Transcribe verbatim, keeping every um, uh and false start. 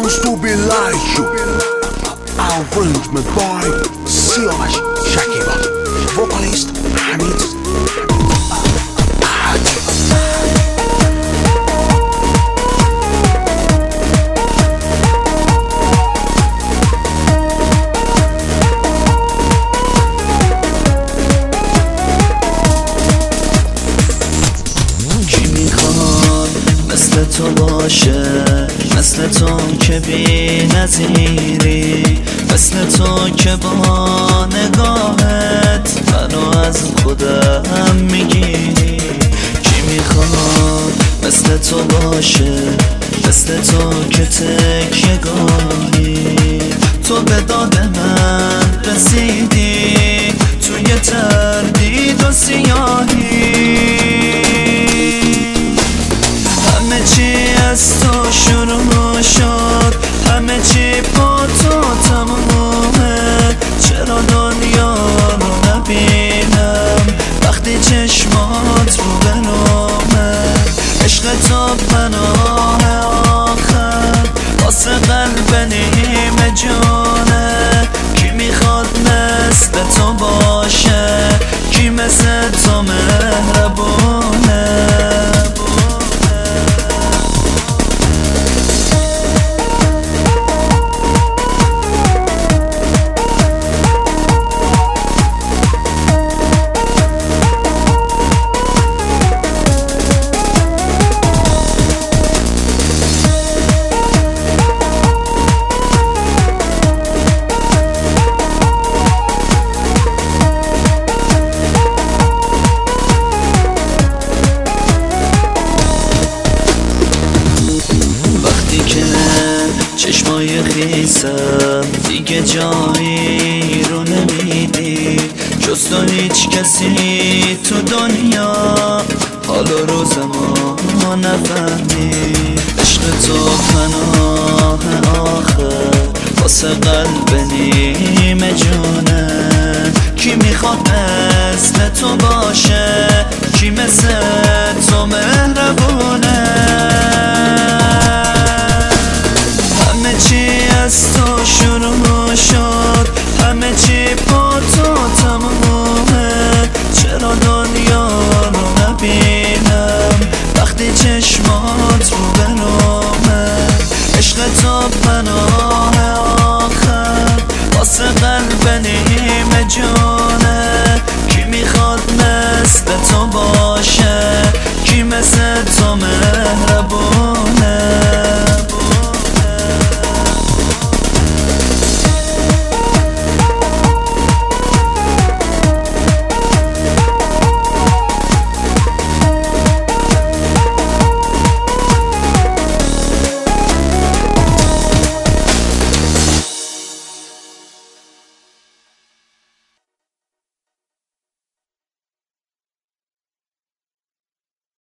used to be like you. Arrangement by سیاوش شکیبا. Vocalist حمید مثل تو باشه، مثل تو که بی نظیری، مثل تو که با نگاهت منو از خودم میگیری. کی میخواد مثل تو باشه، مثل تو که تکیه گاهی تو به داد من رسیدی توی تردید و سیاهی. همه چی از تو شروع شد، همه چی با تو تمومه. چرا دنیا رو نبینم وقتی چشمات رو بنامه؟ عشق تو پناه آخر واسه قلب نیمه جانه. کی میخواد مثل تو باشه، کی مثل تو مهربونه؟ چشمای خیسم دیگه جایی رو نمیدی، جز تو هیچ کسی تو دنیا حال و روزمو نفهمی. عشق تو پناه آخر واسه قلب نیمه جونه. کی میخواد مثل تو باشه، کی مثل تو